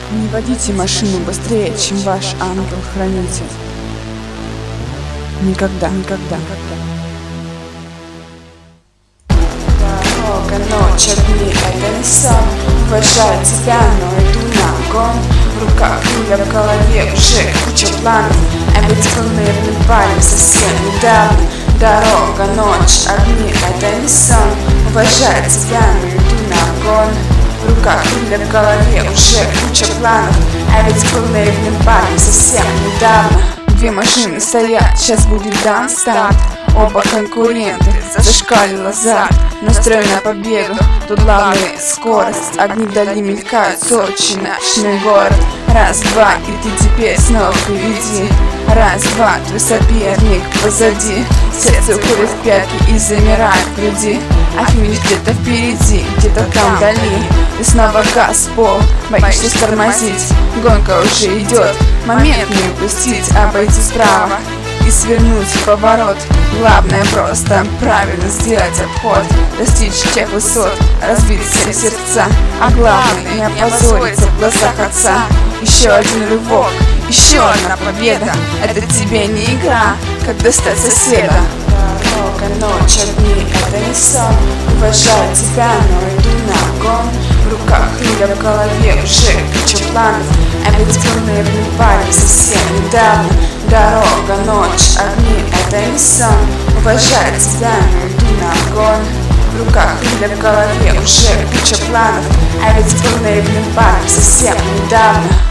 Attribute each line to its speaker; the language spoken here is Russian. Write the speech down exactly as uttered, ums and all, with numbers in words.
Speaker 1: Не водите машину быстрее, чем ваш ангел-хранитель. Никогда, никогда, никогда.
Speaker 2: Дорога, ночь, огни, это не сон. Уважаю тебя, но иду на гон. В руках пуля, в голове уже куча планов. А ведь планерным парень совсем недавно. Дорога, ночь, огни, это не сон. Уважаю тебя, но иду на гон. В руках пуля, в голове уже куча планов. А ведь планерным парень совсем недавно.
Speaker 1: Две машины стоят, сейчас будет дан старт. Оба конкуренты, зашкалил азарт. Настрой на победу, тут главная скорость. Огни вдали мелькают, Сочи, ночной город. Раз, два, и ты теперь снова впереди. Раз, два, твой соперник позади. Сердце уходит в пятки и замирает в груди. А финиш где-то впереди, где-то там вдали. Ты снова газ в пол, боишься тормозить. Гонка уже идет, момент не упустить. Обойти справа и свернуть в поворот. Главное просто правильно сделать обход. Достичь тех высот, разбить все сердца. А главное не опозориться в глазах отца. Еще один рывок, еще одна победа. Это тебе не игра, как достать соседа.
Speaker 2: Дорога, ночь, огни, это не сон. Уважаю тебя, но иду на гон. В руках руль, в голове уже куча планов. А ведь планерный парень совсем недавно. Дорога, ночь, огни, это не сон. Уважаю тебя, но иду на гон. В руках руль, в голове уже куча планов. А ведь планерный парень совсем недавно.